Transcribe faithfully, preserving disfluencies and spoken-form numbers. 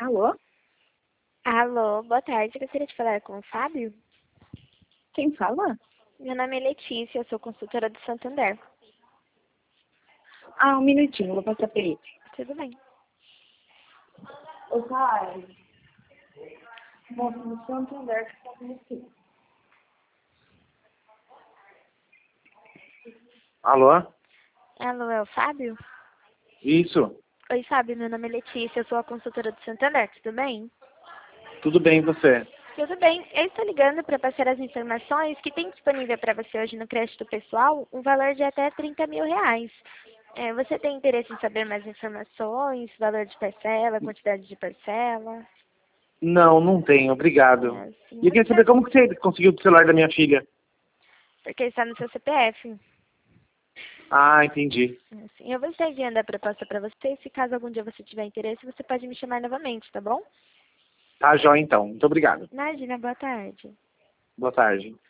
Alô? Alô, boa tarde. Gostaria de falar com o Fábio? Quem fala? Meu nome é Letícia, eu sou consultora do Santander. Ah, um minutinho, vou passar pra ele. Tudo bem. Ô, pai. Moço, no Santander que tá com você. Alô? Alô, é o Fábio? Isso. Oi, Fábio, meu nome é Letícia, eu sou a consultora do Santander, tudo bem? Tudo bem, e você? Tudo bem. Eu estou ligando para passar as informações que tem disponível para você hoje no crédito pessoal um valor de até trinta mil reais. É, você tem interesse em saber mais informações, valor de parcela, quantidade de parcela? Não, não tenho, obrigado. É, assim, E eu queria saber como que você conseguiu o celular da minha filha. porque está no seu C P F. Ah, entendi. É, assim, eu vou estar enviando a proposta para você e se caso algum dia você tiver interesse, você pode me chamar novamente, tá bom? Tá, jóia então. Muito obrigado. Imagina, boa tarde. Boa tarde.